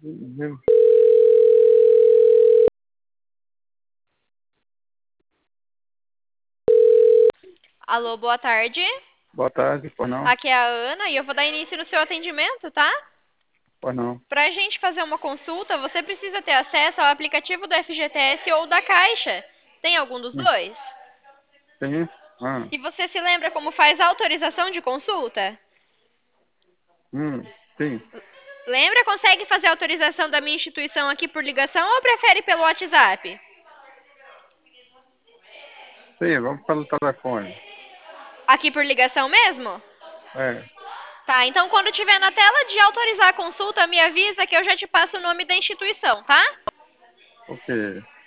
Alô, boa tarde. Boa tarde, pois não? Aqui é a Ana e eu vou dar início no seu atendimento, tá? Pois não. Para a gente fazer uma consulta, você precisa ter acesso ao aplicativo do FGTS ou da Caixa. Tem algum dos dois? Sim? Ah, E você se lembra como faz a autorização de consulta? sim. Lembra? Consegue fazer a autorização da minha instituição aqui por ligação ou prefere pelo WhatsApp? Sim, vamos pelo telefone. Aqui por ligação mesmo? É, Tá, então quando tiver na tela de autorizar a consulta, me avisa que eu já te passo o nome da instituição, tá? ok.